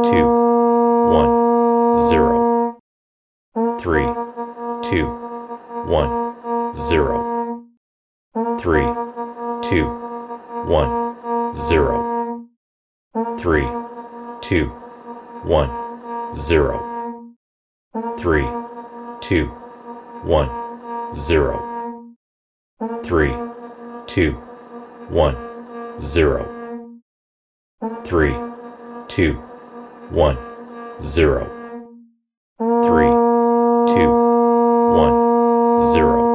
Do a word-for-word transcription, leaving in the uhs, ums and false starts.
two, one, zero. Three, two, one, zero. Three, two, one, zero. Three, two, one, zero. Three, two, one, zero. Three, two, one, zero. Three, two, one, zero. Three, two, one, zero.